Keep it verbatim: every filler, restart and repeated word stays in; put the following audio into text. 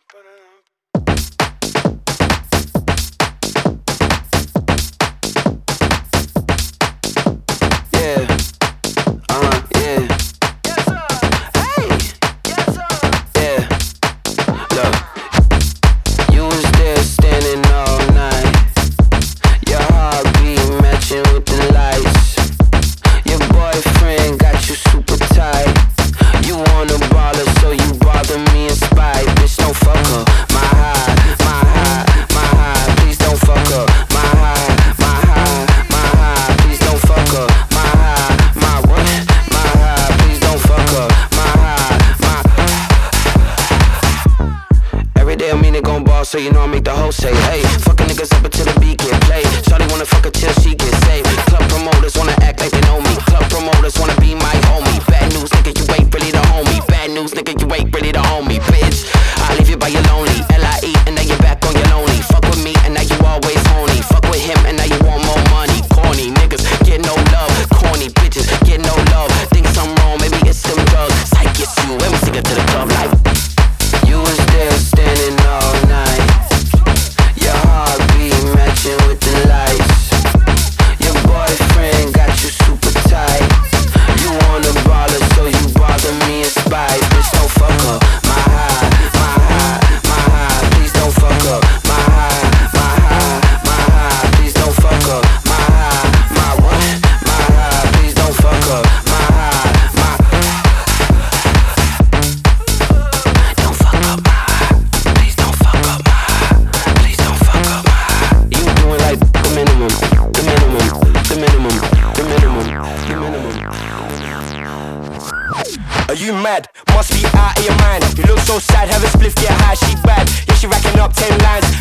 Yeah, uh, yeah. Yes, sir. Hey, Yes, sir. yeah. Look, you was there standing all night. Your heartbeat matching with the lights. Your boyfriend got you super tight. You wanna baller, so you bother me in spite. Bitch, don't fuck her. My high, my high, my high. Please don't fuck her. My high, my high, my high. Please don't fuck her. My high, my what? My high. Please don't fuck her. My high, my. Every day I mean it gon' ball, so you know I make the hoe say, hey. Fucking niggas up until the beat get played. Shawty wanna fuck her till she get saved. Club promoters wanna act like they know me. Club promoters wanna be my homie. Bad news, nigga, you ain't really the homie. Bad news, nigga, you ain't really the homie, bitch. I leave you by your lonely. L I E, and now you're back on your lonely. Fuck with me, and now you always horny. Fuck with him, and now you want more money. Corny niggas get no love. Corny bitches get no love. Think something wrong, maybe it's some drugs. Psych, it's you, and we sing it to the club like. You was there standing all night. Your heartbeat matching with the lights. Your boyfriend got you super tight. You wanna baller, so you bother me in spite. Bitch, don't fuck her. My high, my high, my high. Please don't fuck her. My high, my high, my high. Please don't fuck her. My high, my what? My high. Please don't fuck her. My high, my. Don't fuck up my high. Please don't fuck up my high. Please don't fuck up my high. You doing like the minimum, the minimum, the minimum, the minimum, the minimum. Are you mad? Must be out of your mind. You look so sad, have a spliff, get high, she bad. Yeah, she racking up ten lines.